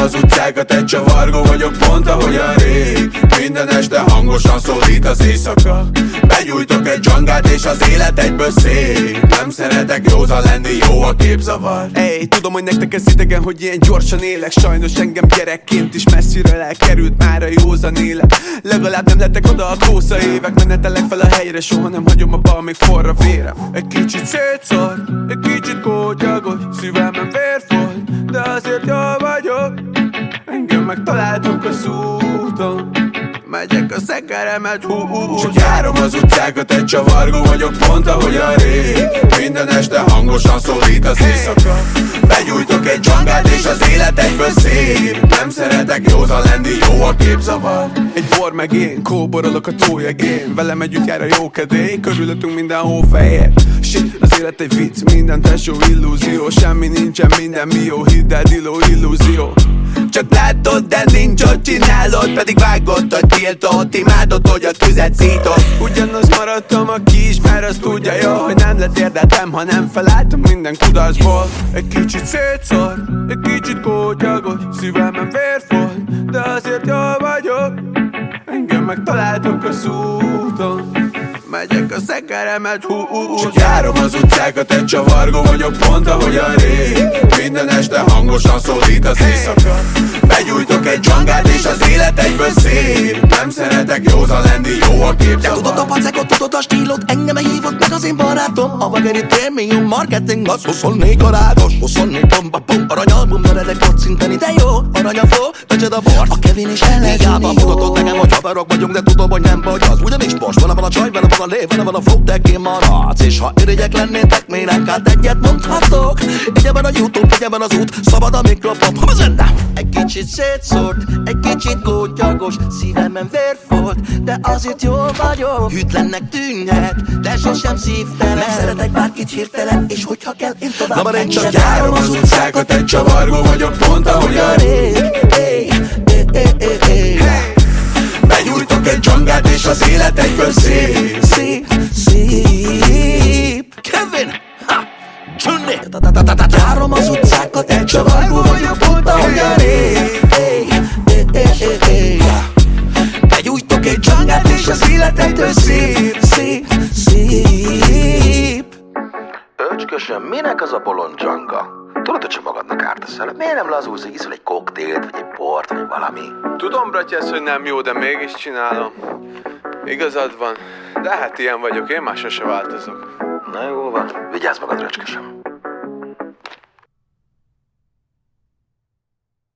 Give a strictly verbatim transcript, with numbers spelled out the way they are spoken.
az utcákat, egy csavargó vagyok, pont ahogyan rég. Minden este hangosan szólít az éjszaka. Begyújtok egy dzsangát és az élet egyből szép. Nem szeretek józan lenni, jó a képzavar. Ey, tudom, hogy nektek ez idegen, hogy ilyen gyorsan élek. Sajnos engem gyerekként is messziről elkerült már a józan élet. Legalább nem lettek oda a kósza évek. Menetelek fel a helyre, soha nem hagyom abba, még forra vérem. Egy kicsit szétszór, egy kicsit kótyagos, szívemben vér folyt, de azért jól vagyok. Engem megtaláltok az úton, megyek a szekeremet húz. Csak járom az utcákat, egy csavargó vagyok, pont ahogyan rég. Minden este hangosan szólít az éjszaka. Begyújtok egy dzsangát és az élet egyből szép. Nem szeretek józan lenni, jó a képzavar. Egy bor meg én, kóborolok a tójegén. Velem együtt jár a jókedély, körülöttünk minden hófehér. Shit, az élet egy vicc, minden tesó illúzió. Semmi nincsen, minden mi jó, hidd el, diló illúzió. Csak látod, de nincs, ott csinálod, pedig vágott a tiltot. Imádod, hogy a tüzet szítod. Ugyanaz maradtam, aki ismer, azt tudja jó, hogy nem lett érdekem, ha nem felálltam minden kudarcból. Egy kicsit szétszór, egy kicsit kótyagos, szívemben vér folyt, de azért jól vagyok. Engem megtaláltok az úton, megyek a szekeremet húz. Csak járom az utcákat, egy csavargó vagyok, pont ahogyan rég. Minden este hangosan szólít az éjszaka. Begyújtok egy dzsangát és az élet egyből szép. Nem szeretek józan lenni, jó a képzavar. Te tudod a pacekot, tudod a stílot, engem hívott meg az én barátom. A Vageri prémium marketing, az huszonnégy karátos, huszonnégy bomba, bum, aranyalbumra redek kocintani. De jó, arany a flow, becsed a bort, a Kevin is el lehet járni. Mutatod nekem, hogy haverok vagyunk, de tudom, hogy nem vagy az. Ugyanis most vele van a csaj, vele van a lé, vele van a flow, de én maradsz. És ha irigyek lennétek, mélánkat egyet mondhatok. Egyeben a YouTube, egyeben az út, szabad a mikrofon, ha az enne. Egy kicsit szétszórt, egy kicsit kótyagos, szívemben vér folyt, de azért jól vagyok. Hűtlennek tűnhet, de sosem szívtelen. Nem szeretek bárkit hirtelen, és hogyha kell, én tovább. Na, én csak járom az utcákat, egy csavargó vagyok, pont ahogyan rég. Begyújtok egy dzsangát és az élet egyből szép. Szép, szép Kevin, ha, Johnny. Járom az utcákat, egy csavargó vagyok, pont ahogyan rég. Begyújtok egy dzsangát és az élet egyből szép. Szép, szép Öcskösöm, minek az a bolond dzsanga? Tudod, hogy csak magadnak ártaszel? Miért nem lazulsz, hogy iszol egy koktélt, vagy egy bort, vagy valami? Tudom, bratyász, hogy nem jó, de mégis csinálom. Igazad van, de hát ilyen vagyok, én már sose változok. Na jó van, vigyázz magadra, öcskösöm.